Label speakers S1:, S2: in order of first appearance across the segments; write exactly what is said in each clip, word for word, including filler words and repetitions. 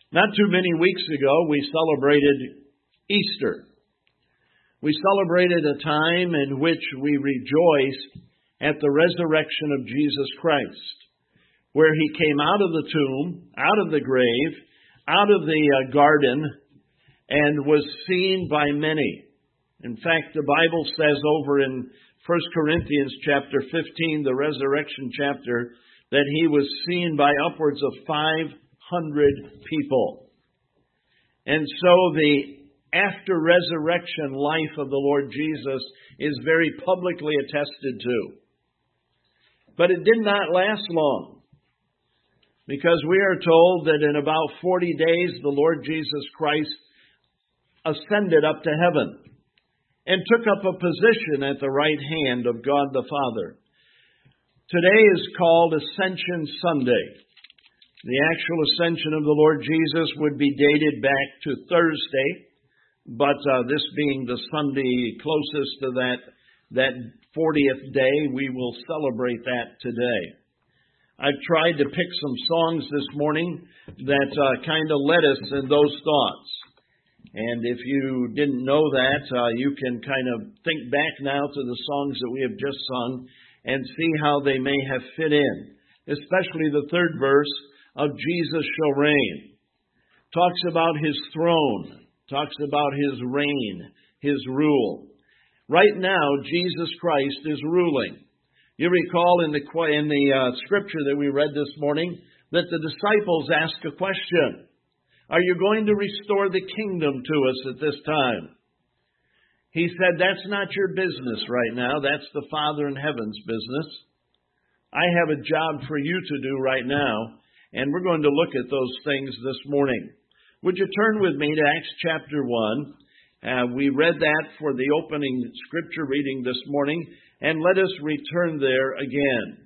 S1: Not too many weeks ago, we celebrated Easter. We celebrated a time in which we rejoiced at the resurrection of Jesus Christ, where he came out of the tomb, out of the grave, out of the uh, garden, and was seen by many. In fact, the Bible says over in First Corinthians chapter fifteen, the resurrection chapter, that he was seen by upwards of five hundred people. And so the after resurrection life of the Lord Jesus is very publicly attested to. But it did not last long, because we are told that in about forty days the Lord Jesus Christ ascended up to heaven and took up a position at the right hand of God the Father. Today is called Ascension Sunday. The actual ascension of the Lord Jesus would be dated back to Thursday, but uh, this being the Sunday closest to that, that fortieth day, we will celebrate that today. I've tried to pick some songs this morning that uh, kind of led us in those thoughts. And if you didn't know that, uh, you can kind of think back now to the songs that we have just sung and see how they may have fit in. Especially the third verse of Jesus Shall Reign. Talks about his throne. Talks about his reign, his rule. Right now, Jesus Christ is ruling. You recall in the, in the uh, scripture that we read this morning that the disciples asked a question. Are you going to restore the kingdom to us at this time? He said, that's not your business right now. That's the Father in heaven's business. I have a job for you to do right now, and we're going to look at those things this morning. Would you turn with me to Acts chapter one? Uh, we read that for the opening scripture reading this morning, and let us return there again.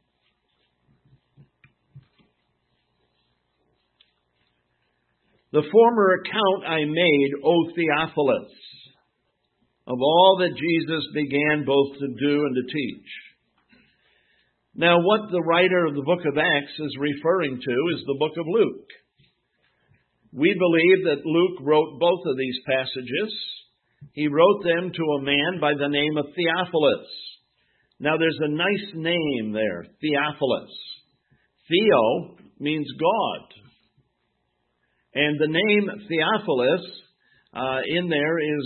S1: The former account I made, O Theophilus, of all that Jesus began both to do and to teach. Now, what the writer of the book of Acts is referring to is the book of Luke. We believe that Luke wrote both of these passages. He wrote them to a man by the name of Theophilus. Now, there's a nice name there, Theophilus. Theo means God. And the name Theophilus uh, in there is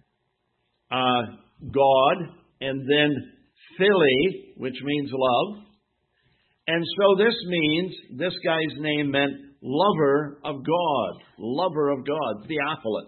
S1: uh, God, and then Phili, which means love. And so this means, this guy's name meant lover of God, lover of God, Theophilus.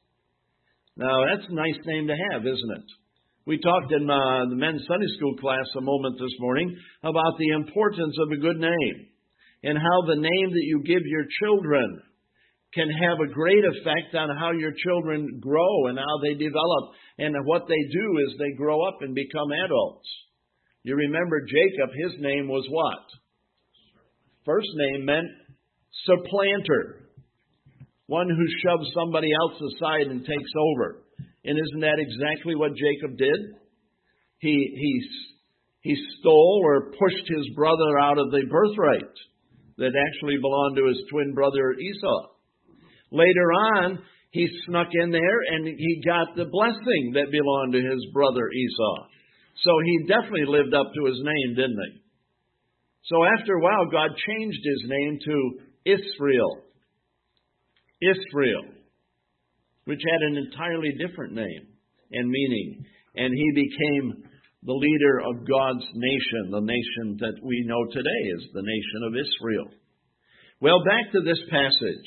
S1: Now, that's a nice name to have, isn't it? We talked in uh, the men's Sunday school class a moment this morning about the importance of a good name and how the name that you give your children can have a great effect on how your children grow and how they develop. And what they do is they grow up and become adults. You remember Jacob, his name was what? First name meant supplanter. One who shoves somebody else aside and takes over. And isn't that exactly what Jacob did? He, he, he stole or pushed his brother out of the birthright that actually belonged to his twin brother Esau. Later on, he snuck in there and he got the blessing that belonged to his brother Esau. So he definitely lived up to his name, didn't he? So after a while, God changed his name to Israel. Israel, which had an entirely different name and meaning. And he became the leader of God's nation, the nation that we know today is the nation of Israel. Well, back to this passage.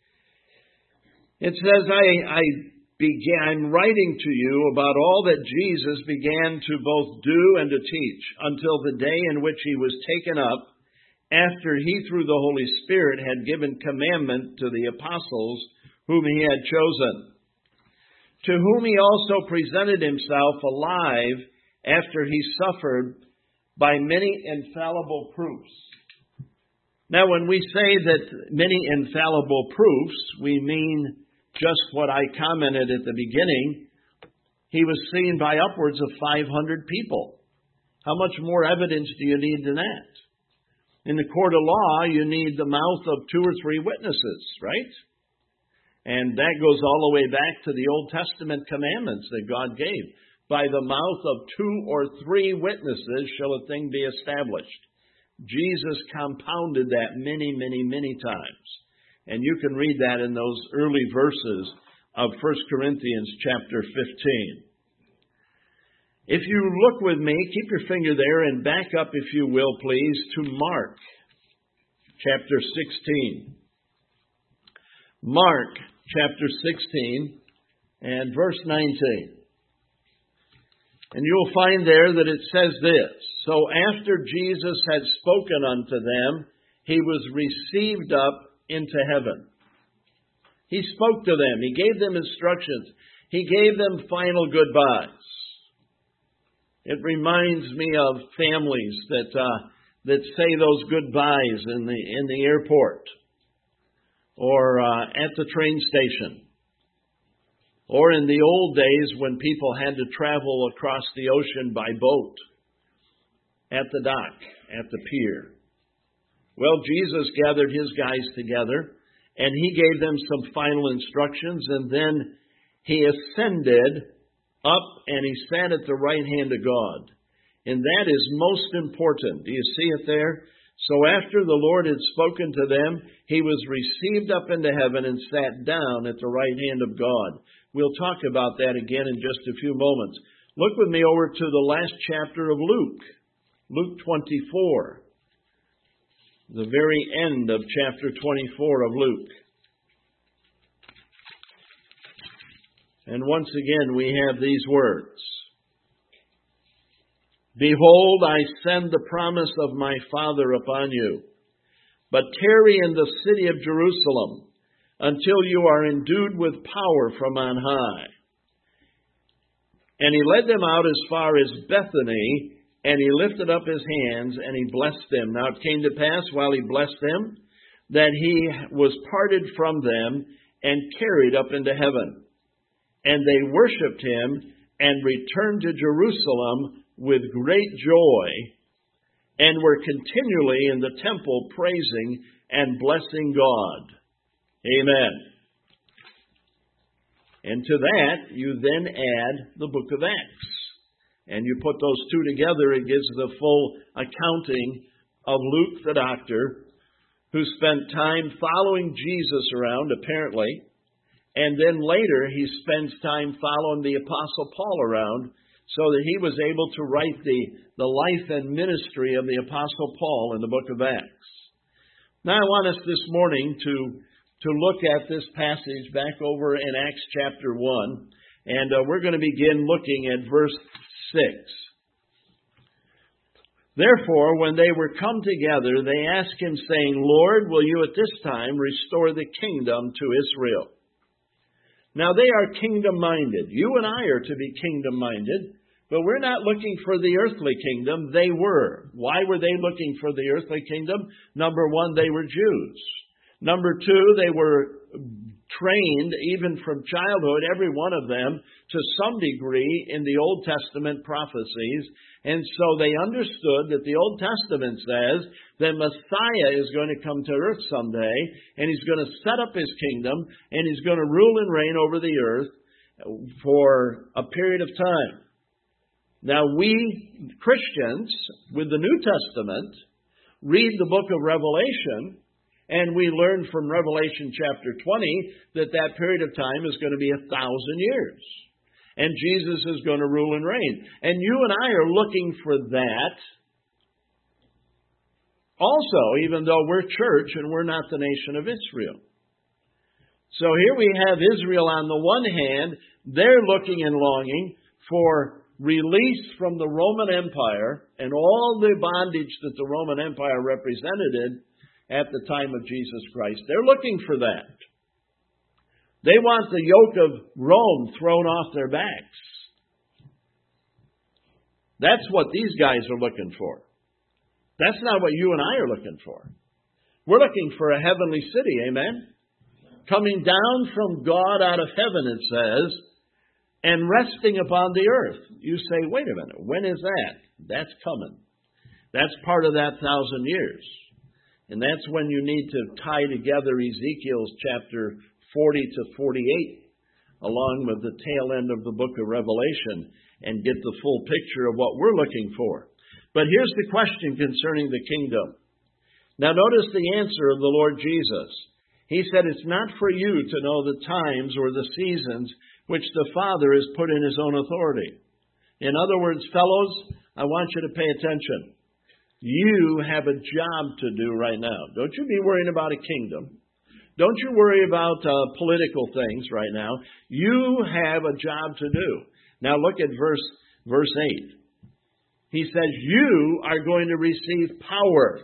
S1: It says, I, I began, I'm writing to you about all that Jesus began to both do and to teach until the day in which he was taken up, after he through the Holy Spirit had given commandment to the apostles whom he had chosen, to whom he also presented himself alive after he suffered by many infallible proofs. Now, when we say that many infallible proofs, we mean just what I commented at the beginning. He was seen by upwards of five hundred people. How much more evidence do you need than that? In the court of law, you need the mouth of two or three witnesses, right? And that goes all the way back to the Old Testament commandments that God gave. By the mouth of two or three witnesses shall a thing be established. Jesus compounded that many, many, many times. And you can read that in those early verses of First Corinthians chapter fifteen. If you look with me, keep your finger there and back up, if you will, please, to Mark chapter sixteen. Mark chapter sixteen and verse nineteen. And you'll find there that it says this: So after Jesus had spoken unto them, he was received up into heaven. He spoke to them. He gave them instructions. He gave them final goodbyes. It reminds me of families that uh, that say those goodbyes in the in the airport, or uh, at the train station, or in the old days when people had to travel across the ocean by boat, at the dock, at the pier. Well, Jesus gathered his guys together, and he gave them some final instructions, and then he ascended up and he sat at the right hand of God. And that is most important. Do you see it there? So after the Lord had spoken to them, he was received up into heaven and sat down at the right hand of God. We'll talk about that again in just a few moments. Look with me over to the last chapter of Luke, Luke twenty-four, the very end of chapter twenty-four of Luke. And once again, we have these words: Behold, I send the promise of my Father upon you, but tarry in the city of Jerusalem until you are endued with power from on high. And he led them out as far as Bethany, and he lifted up his hands, and he blessed them. Now it came to pass, while he blessed them, that he was parted from them and carried up into heaven. And they worshipped him and returned to Jerusalem with great joy, and were continually in the temple praising and blessing God. Amen. And to that, you then add the book of Acts. And you put those two together, it gives the full accounting of Luke the doctor, who spent time following Jesus around, apparently. And then later, he spends time following the Apostle Paul around, so that he was able to write the, the life and ministry of the Apostle Paul in the book of Acts. Now I want us this morning to, to look at this passage back over in Acts chapter one, and uh, we're going to begin looking at verse six. Therefore, when they were come together, they asked him, saying, Lord, will you at this time restore the kingdom to Israel? Now, they are kingdom-minded. You and I are to be kingdom-minded, but we're not looking for the earthly kingdom. They were. Why were they looking for the earthly kingdom? Number one, they were Jews. Number two, they were trained, even from childhood, every one of them, to some degree in the Old Testament prophecies. And so they understood that the Old Testament says that Messiah is going to come to earth someday, and he's going to set up his kingdom, and he's going to rule and reign over the earth for a period of time. Now, we Christians, with the New Testament, read the book of Revelation, and we learn from Revelation chapter twenty that that period of time is going to be a thousand years. And Jesus is going to rule and reign. And you and I are looking for that also, even though we're church and we're not the nation of Israel. So here we have Israel on the one hand. They're looking and longing for release from the Roman Empire and all the bondage that the Roman Empire represented at the time of Jesus Christ. They're looking for that. They want the yoke of Rome thrown off their backs. That's what these guys are looking for. That's not what you and I are looking for. We're looking for a heavenly city, amen? Coming down from God out of heaven, it says, and resting upon the earth. You say, wait a minute, when is that? That's coming. That's part of that thousand years. And that's when you need to tie together Ezekiel's chapter forty to forty-eight, along with the tail end of the book of Revelation, and get the full picture of what we're looking for. But here's the question concerning the kingdom. Now notice the answer of the Lord Jesus. He said, it's not for you to know the times or the seasons which the Father has put in His own authority. In other words, fellows, I want you to pay attention. You have a job to do right now. Don't you be worrying about a kingdom. Don't you worry about uh, political things right now. You have a job to do. Now look at verse, verse eight. He says, you are going to receive power.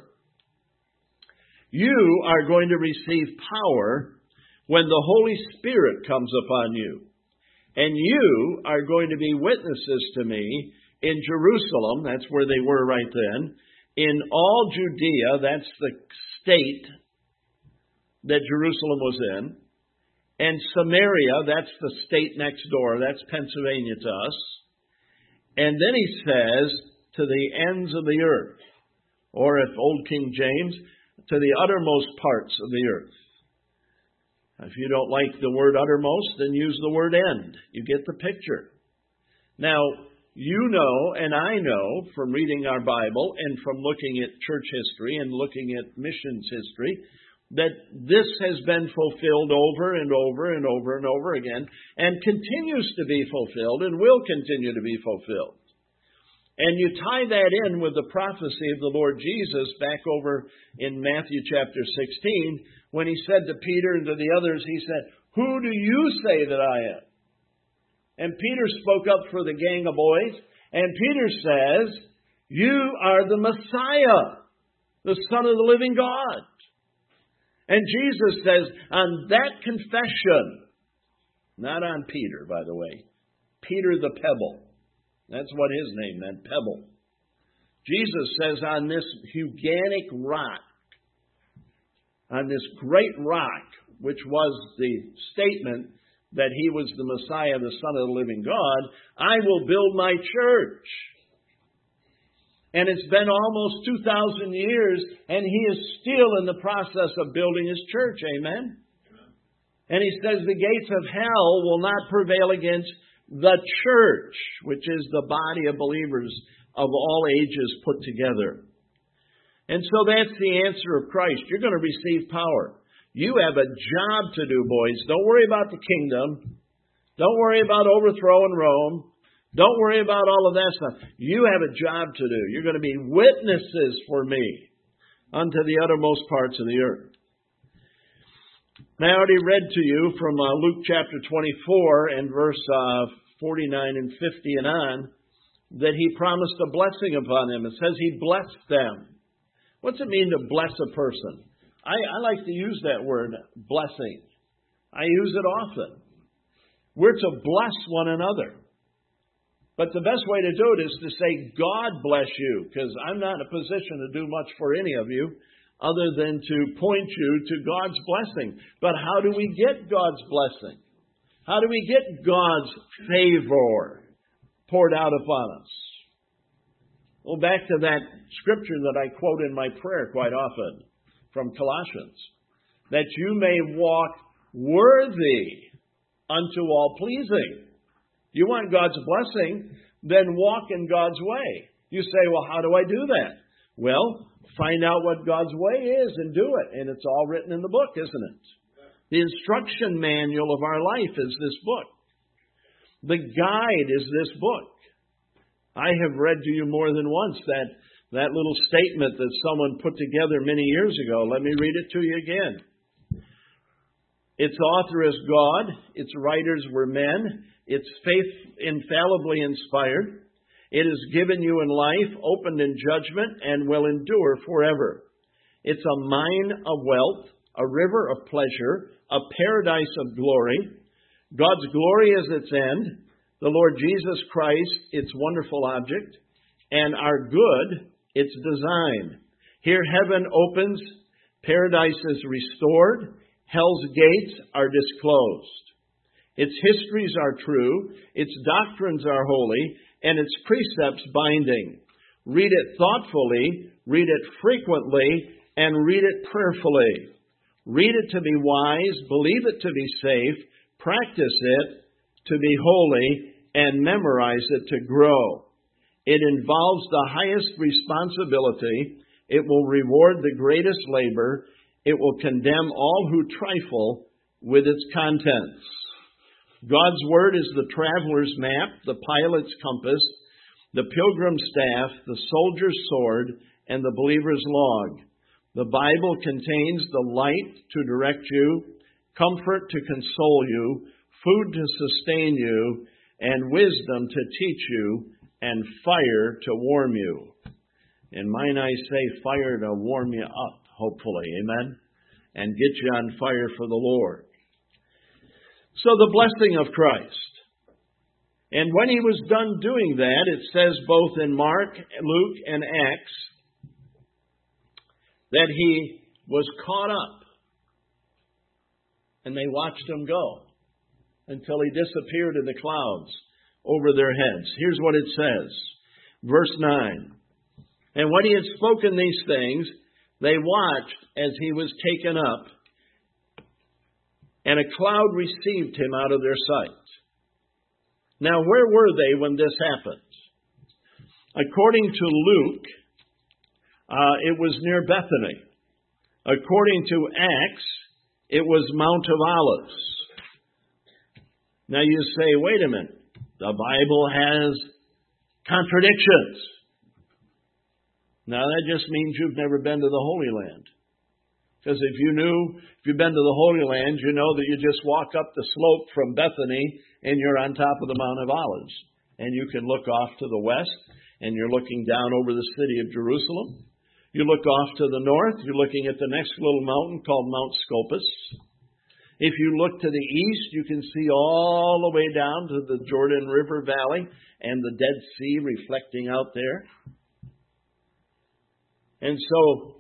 S1: You are going to receive power when the Holy Spirit comes upon you. And you are going to be witnesses to me in Jerusalem, that's where they were right then, in all Judea, that's the state that Jerusalem was in, and Samaria, that's the state next door, that's Pennsylvania to us. And then he says, to the ends of the earth, or if Old King James, to the uttermost parts of the earth. If you don't like the word uttermost, then use the word end. You get the picture. Now, you know and I know from reading our Bible and from looking at church history and looking at missions history that this has been fulfilled over and over and over and over again and continues to be fulfilled and will continue to be fulfilled. And you tie that in with the prophecy of the Lord Jesus back over in Matthew chapter sixteen, when he said to Peter and to the others, he said, who do you say that I am? And Peter spoke up for the gang of boys, and Peter says, you are the Messiah, the Son of the living God. And Jesus says, on that confession, not on Peter, by the way, Peter the Pebble. That's what his name meant, Pebble. Jesus says, on this Huganic rock, on this great rock, which was the statement that he was the Messiah, the Son of the living God, I will build my church. And it's been almost two thousand years, and he is still in the process of building his church. Amen? And he says the gates of hell will not prevail against the church, which is the body of believers of all ages put together. And so that's the answer of Christ. You're going to receive power. You have a job to do, boys. Don't worry about the kingdom. Don't worry about overthrowing Rome. Don't worry about all of that stuff. You have a job to do. You're going to be witnesses for me unto the uttermost parts of the earth. Now, I already read to you from uh, Luke chapter twenty-four and verse uh, forty-nine and fifty and on that he promised a blessing upon them. It says he blessed them. What's it mean to bless a person? I, I like to use that word, blessing. I use it often. We're to bless one another. But the best way to do it is to say, God bless you, because I'm not in a position to do much for any of you other than to point you to God's blessing. But how do we get God's blessing? How do we get God's favor poured out upon us? Well, back to that scripture that I quote in my prayer quite often from Colossians, that you may walk worthy unto all pleasing. You want God's blessing, then walk in God's way. You say, well, how do I do that? Well, find out what God's way is and do it. And it's all written in the book, isn't it? The instruction manual of our life is this book. The guide is this book. I have read to you more than once that, that little statement that someone put together many years ago. Let me read it to you again. Its author is God. Its writers were men. Its faith infallibly inspired. It is given you in life, opened in judgment, and will endure forever. It's a mine of wealth, a river of pleasure, a paradise of glory. God's glory is its end. The Lord Jesus Christ, its wonderful object. And our good, its design. Here heaven opens, paradise is restored, hell's gates are disclosed. Its histories are true, its doctrines are holy, and its precepts binding. Read it thoughtfully, read it frequently, and read it prayerfully. Read it to be wise, believe it to be safe, practice it to be holy, and memorize it to grow. It involves the highest responsibility. It will reward the greatest labor. It will condemn all who trifle with its contents. God's Word is the traveler's map, the pilot's compass, the pilgrim's staff, the soldier's sword, and the believer's log. The Bible contains the light to direct you, comfort to console you, food to sustain you, and wisdom to teach you, and fire to warm you. And mine I say fire to warm you up, hopefully, amen? And get you on fire for the Lord. So the blessing of Christ. And when he was done doing that, it says both in Mark, Luke, and Acts, that he was caught up. And they watched him go until he disappeared in the clouds over their heads. Here's what it says. Verse nine. And when he had spoken these things, they watched as he was taken up, and a cloud received him out of their sight. Now, where were they when this happened? According to Luke, uh, it was near Bethany. According to Acts, it was Mount of Olives. Now you say, wait a minute, the Bible has contradictions. Now that just means you've never been to the Holy Land. Because if you knew, if you've been to the Holy Land, you know that you just walk up the slope from Bethany and you're on top of the Mount of Olives. And you can look off to the west and you're looking down over the city of Jerusalem. You look off to the north, you're looking at the next little mountain called Mount Scopus. If you look to the east, you can see all the way down to the Jordan River Valley and the Dead Sea reflecting out there. And so,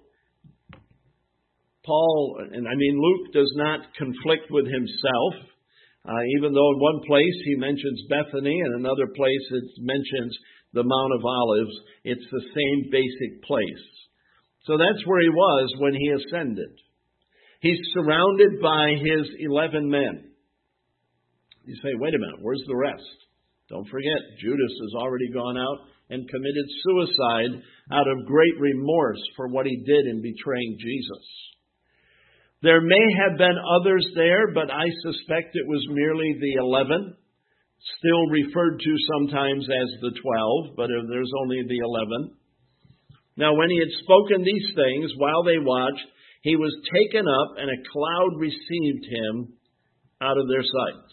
S1: Paul, and I mean Luke does not conflict with himself, uh, even though in one place he mentions Bethany and another place it mentions the Mount of Olives. It's the same basic place. So that's where he was when he ascended. He's surrounded by his eleven men. You say, wait a minute, where's the rest? Don't forget, Judas has already gone out and committed suicide out of great remorse for what he did in betraying Jesus. There may have been others there, but I suspect it was merely the eleven, still referred to sometimes as the twelve, but there's only the eleven. Now, when he had spoken these things, while they watched, he was taken up, and a cloud received him out of their sight.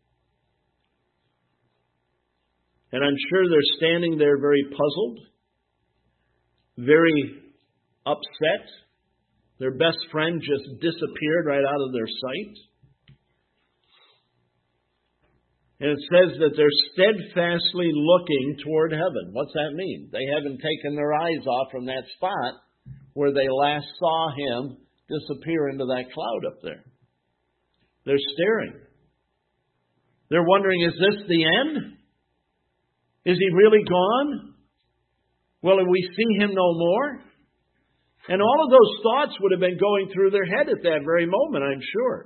S1: And I'm sure they're standing there very puzzled, very upset. Their best friend just disappeared right out of their sight. And it says that they're steadfastly looking toward heaven. What's that mean? They haven't taken their eyes off from that spot where they last saw him disappear into that cloud up there. They're staring. They're wondering, is this the end? Is he really gone? Will we see him no more? And all of those thoughts would have been going through their head at that very moment, I'm sure.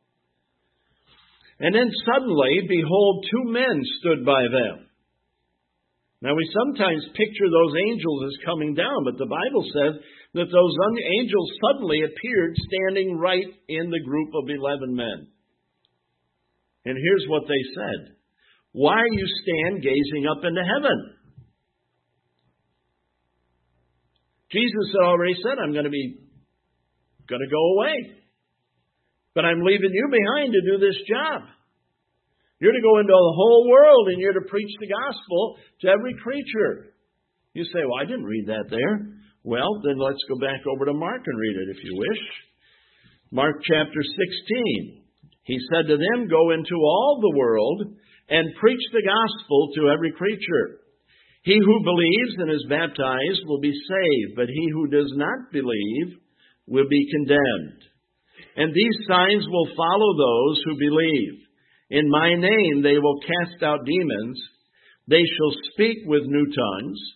S1: And then suddenly, behold, two men stood by them. Now, we sometimes picture those angels as coming down, but the Bible says that those angels suddenly appeared standing right in the group of eleven men. And here's what they said. Why you stand gazing up into heaven? Jesus had already said, I'm going to be going to go away. But I'm leaving you behind to do this job. You're to go into the whole world and you're to preach the gospel to every creature. You say, well, I didn't read that there. Well, then let's go back over to Mark and read it if you wish. Mark chapter sixteen. He said to them, go into all the world and preach the gospel to every creature. He who believes and is baptized will be saved, but he who does not believe will be condemned. And these signs will follow those who believe. In my name they will cast out demons. They shall speak with new tongues.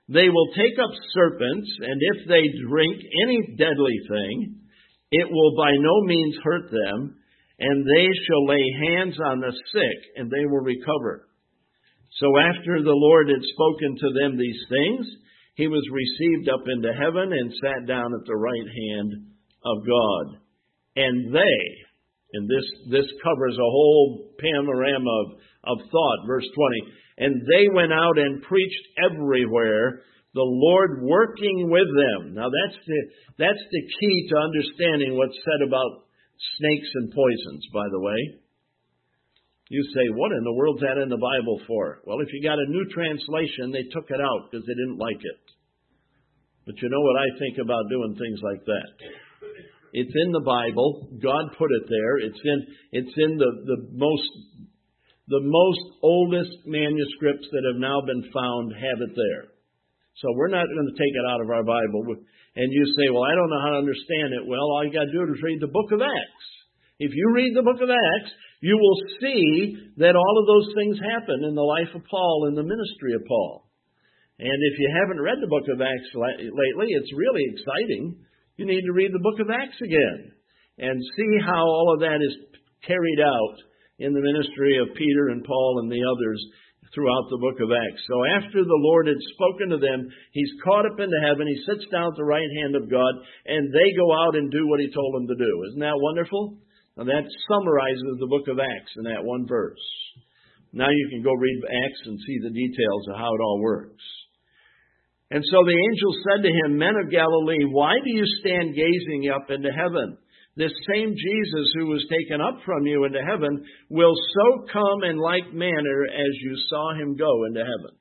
S1: They will take up serpents, and if they drink any deadly thing, it will by no means hurt them, and they shall lay hands on the sick, and they will recover. So after the Lord had spoken to them these things, he was received up into heaven and sat down at the right hand of God. And they, and this, this covers a whole panorama of, of thought, verse twenty, and they went out and preached everywhere, the Lord working with them. Now that's the, that's the key to understanding what's said about snakes and poisons, by the way. You say, what in the world's that in the Bible for? Well, if you got a new translation, they took it out because they didn't like it. But you know what I think about doing things like that? It's in the Bible. God put it there. It's in it's in the, the most the most oldest manuscripts that have now been found have it there. So we're not going to take it out of our Bible. And you say, well, I don't know how to understand it. Well, all you got to do is read the book of Acts. If you read the book of Acts, you will see that all of those things happen in the life of Paul and the ministry of Paul. And if you haven't read the book of Acts lately, it's really exciting. You need to read the book of Acts again and see how all of that is carried out in the ministry of Peter and Paul and the others throughout the book of Acts. So after the Lord had spoken to them, he's caught up into heaven, he sits down at the right hand of God, and they go out and do what he told them to do. Isn't that wonderful? Now that summarizes the book of Acts in that one verse. Now you can go read Acts and see the details of how it all works. And so the angel said to him, Men of Galilee, why do you stand gazing up into heaven? This same Jesus who was taken up from you into heaven will so come in like manner as you saw him go into heaven.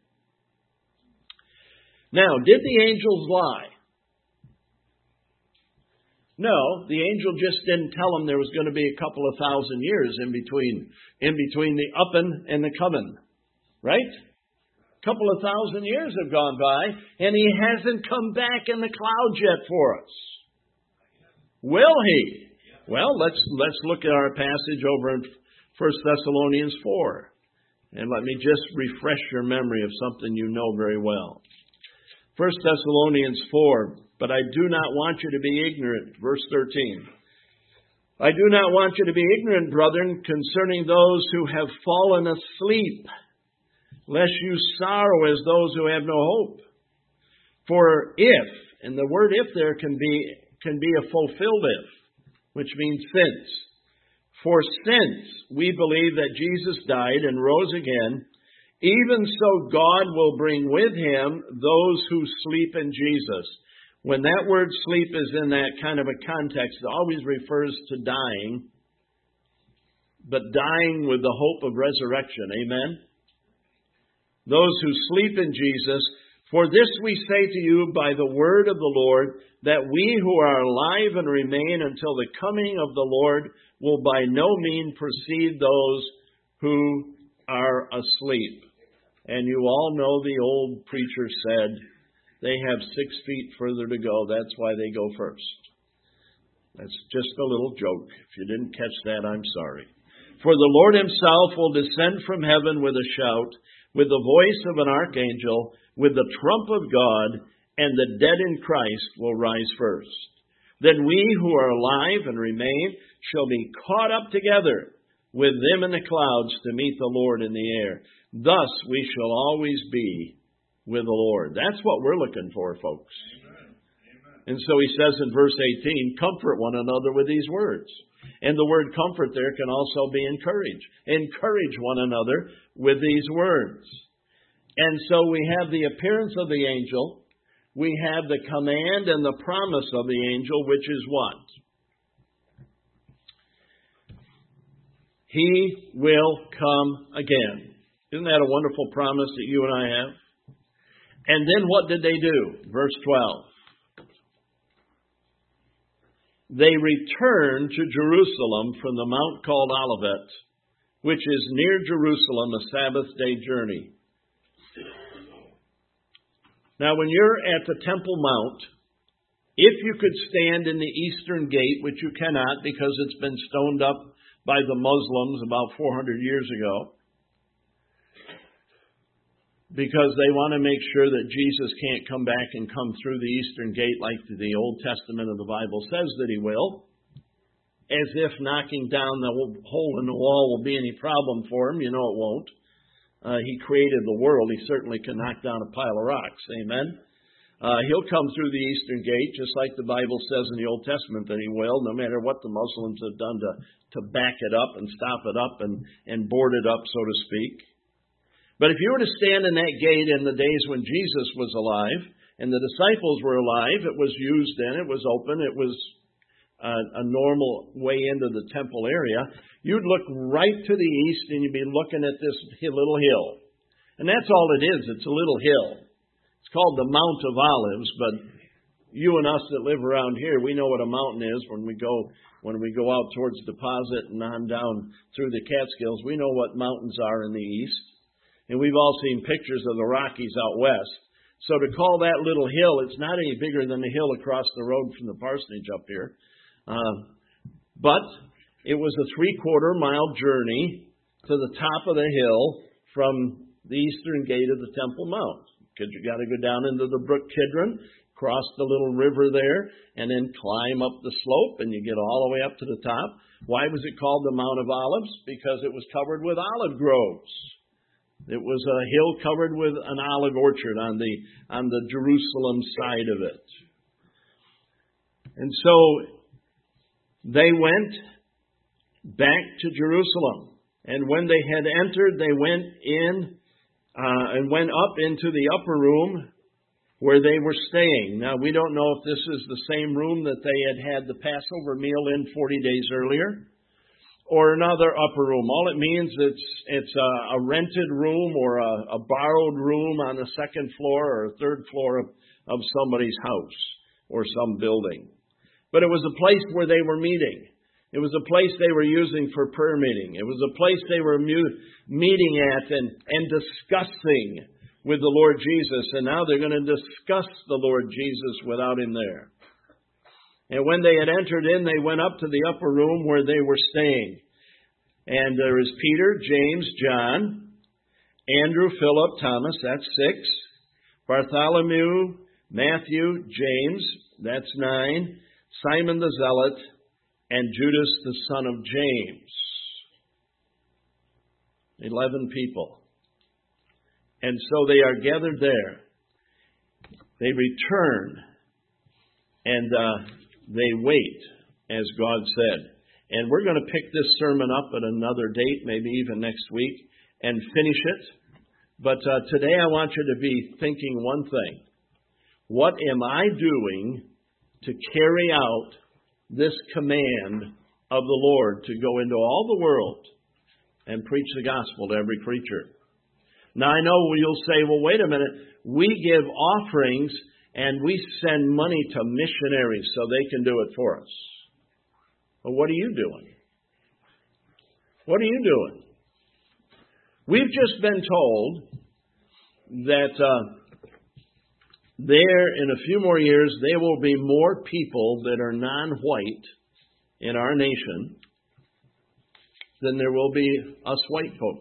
S1: Now, did the angels lie? No, the angel just didn't tell them there was going to be a couple of thousand years in between, in between the upping and the coming. Right? A couple of thousand years have gone by, and he hasn't come back in the clouds yet for us. Will he? Well, let's let's look at our passage over in First Thessalonians four. And let me just refresh your memory of something you know very well. First Thessalonians four, but I do not want you to be ignorant. Verse thirteen. I do not want you to be ignorant, brethren, concerning those who have fallen asleep, lest you sorrow as those who have no hope. For if, and the word if there can be can be a fulfilled if, which means since. For since we believe that Jesus died and rose again, even so God will bring with him those who sleep in Jesus. When that word sleep is in that kind of a context, it always refers to dying, but dying with the hope of resurrection. Amen? Those who sleep in Jesus. For this we say to you by the word of the Lord, that we who are alive and remain until the coming of the Lord will by no means precede those who are asleep. And you all know the old preacher said, they have six feet further to go. That's why they go first. That's just a little joke. If you didn't catch that, I'm sorry. For the Lord himself will descend from heaven with a shout, with the voice of an archangel, with the trump of God, and the dead in Christ will rise first. Then we who are alive and remain shall be caught up together with them in the clouds to meet the Lord in the air. Thus we shall always be with the Lord. That's what we're looking for, folks. Amen. Amen. And so he says in verse eighteen, comfort one another with these words. And the word comfort there can also be encourage. Encourage one another with these words. And so we have the appearance of the angel. We have the command and the promise of the angel, which is what? He will come again. Isn't that a wonderful promise that you and I have? And then what did they do? Verse twelve. They returned to Jerusalem from the mount called Olivet, which is near Jerusalem, a Sabbath day journey. Now, when you're at the Temple Mount, if you could stand in the eastern gate, which you cannot because it's been stoned up by the Muslims about four hundred years ago, because they want to make sure that Jesus can't come back and come through the eastern gate like the Old Testament of the Bible says that he will, as if knocking down the hole in the wall will be any problem for him. You know it won't. Uh, he created the world. He certainly can knock down a pile of rocks. Amen? Uh, he'll come through the eastern gate, just like the Bible says in the Old Testament that he will, no matter what the Muslims have done to, to back it up and stop it up and, and board it up, so to speak. But if you were to stand in that gate in the days when Jesus was alive and the disciples were alive, it was used then, it was open, it was a, a normal way into the temple area, you'd look right to the east and you'd be looking at this little hill. And that's all it is, it's a little hill. It's called the Mount of Olives, but you and us that live around here, we know what a mountain is when we go when we go out towards Deposit and on down through the Catskills. We know what mountains are in the east. And we've all seen pictures of the Rockies out west. So to call that little hill, it's not any bigger than the hill across the road from the parsonage up here. Uh, but it was a three-quarter mile journey to the top of the hill from the eastern gate of the Temple Mount. Because you got to go down into the Brook Kidron, cross the little river there, and then climb up the slope, and you get all the way up to the top. Why was it called the Mount of Olives? Because it was covered with olive groves. It was a hill covered with an olive orchard on the on the Jerusalem side of it. And so they went back to Jerusalem. And when they had entered, they went in uh, and went up into the upper room where they were staying. Now, we don't know if this is the same room that they had had the Passover meal in forty days earlier, or another upper room. All it means it's it's a, a rented room or a, a borrowed room on the second floor or a third floor of, of somebody's house or some building. But it was a place where they were meeting. It was a place they were using for prayer meeting. It was a place they were mu- meeting at and, and discussing with the Lord Jesus. And now they're going to discuss the Lord Jesus without him there. And when they had entered in, they went up to the upper room where they were staying. And there is Peter, James, John, Andrew, Philip, Thomas, that's six. Bartholomew, Matthew, James, that's nine. Simon the Zealot, and Judas the son of James. Eleven people. And so they are gathered there. They return and uh, they wait, as God said. And we're going to pick this sermon up at another date, maybe even next week, and finish it. But uh, today I want you to be thinking one thing. What am I doing to carry out this command of the Lord to go into all the world and preach the gospel to every creature? Now, I know you'll say, well, wait a minute. We give offerings and we send money to missionaries so they can do it for us. Well, what are you doing? What are you doing? We've just been told that uh, there, in a few more years, there will be more people that are non-white in our nation than there will be us white folk.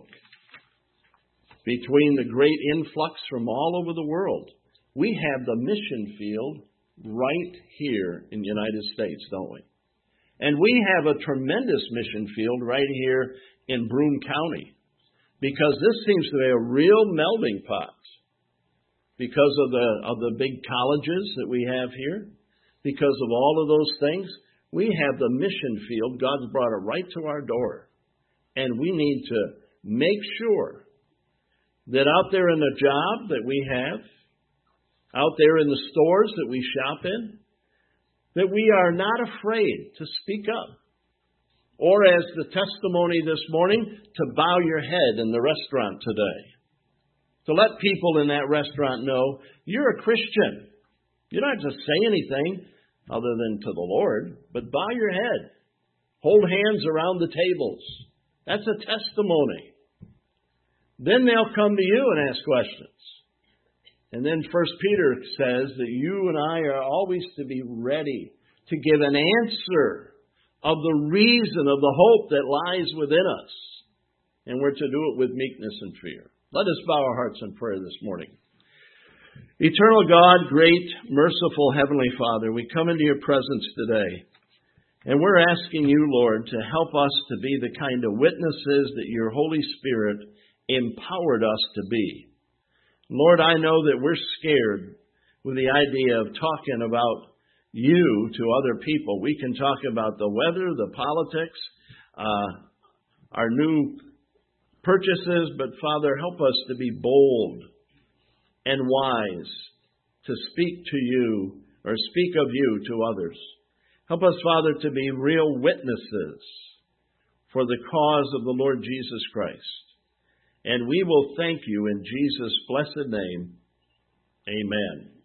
S1: Between the great influx from all over the world, we have the mission field right here in the United States, don't we? And we have a tremendous mission field right here in Broome County, because this seems to be a real melding pot. Because of the of the big colleges that we have here, because of all of those things, we have the mission field. God's brought it right to our door. And we need to make sure that out there in the job that we have, out there in the stores that we shop in, that we are not afraid to speak up. Or as the testimony this morning, to bow your head in the restaurant today. To let people in that restaurant know you're a Christian. You don't have to say anything other than to the Lord, but bow your head. Hold hands around the tables. That's a testimony. Then they'll come to you and ask questions. And then First Peter says that you and I are always to be ready to give an answer of the reason of the hope that lies within us. And we're to do it with meekness and fear. Let us bow our hearts in prayer this morning. Eternal God, great, merciful Heavenly Father, we come into your presence today, and we're asking you, Lord, to help us to be the kind of witnesses that your Holy Spirit empowered us to be. Lord, I know that we're scared with the idea of talking about you to other people. We can talk about the weather, the politics, uh, our new purchases, but Father, help us to be bold and wise to speak to you or speak of you to others. Help us, Father, to be real witnesses for the cause of the Lord Jesus Christ. And we will thank you in Jesus' blessed name. Amen.